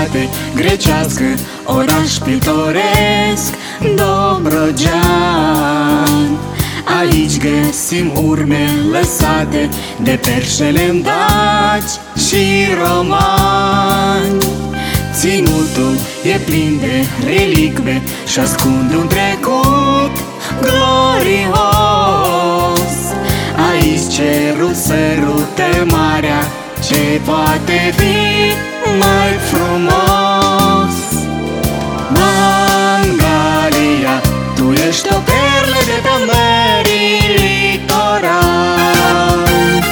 cetate grecească, oraș pitoresc, Dobrogean. Aici găsim urme lăsate de perșele daci și romani. Ținutul e plin de relicve și ascunde un trecut glorios. Aici cerul sărută marea, ce poate fi mai frumos? Mangalia, tu ești o perlă de pe mării litoral.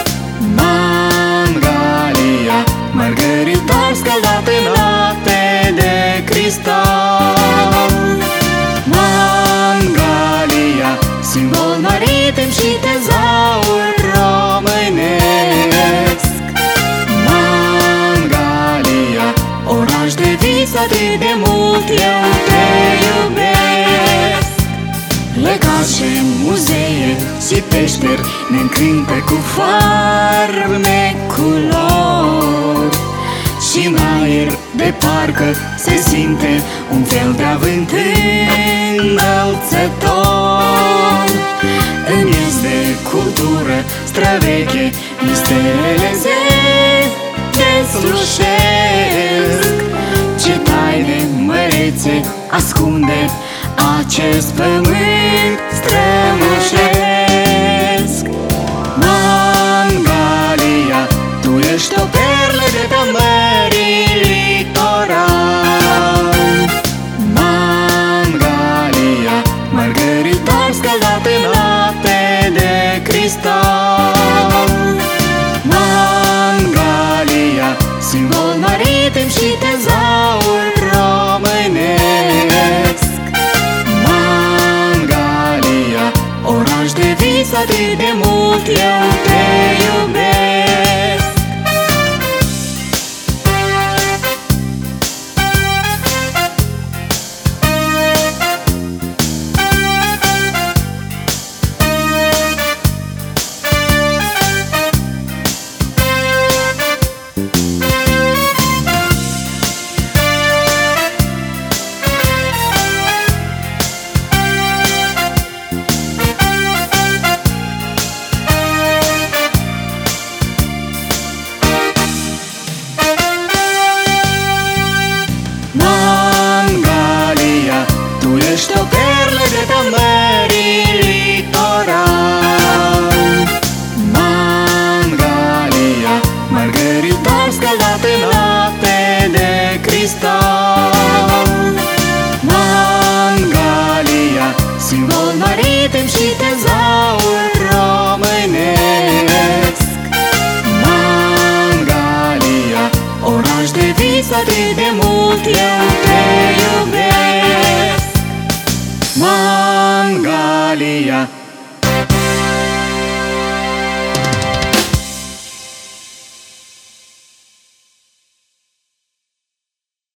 Mangalia, mărgăritar scăldat în lapte de cristal. Mangalia, simbol maritim și tezaur românesc. Mangalia, oraș de vis, atât de mult eu te iubesc. Lăcașe, muzee și peșteri ne încântă cu farmecul lor. Și în aer de parcă se simte un fel de avânt înălțător. În miez de cultură străveche, misterele se deslușesc. Ce taine mărețe ascunde acest pământ strămoșesc. Mangalia, tu ești o perlă de pe mării litoral. Mangalia, mărgăritar scăldat în lapte de cristal. Mangalia, simbol maritim și tezaur românesc. Mangalia, oraș de vis, atât de mult eu te iubesc. Ești o perlă de pe mării litoral. Mangalia, mărgăritar scăldat în lapte de cristal. Mangalia, simbol maritim și tezaur românesc. Mangalia, oraș de vis, atât de mult eu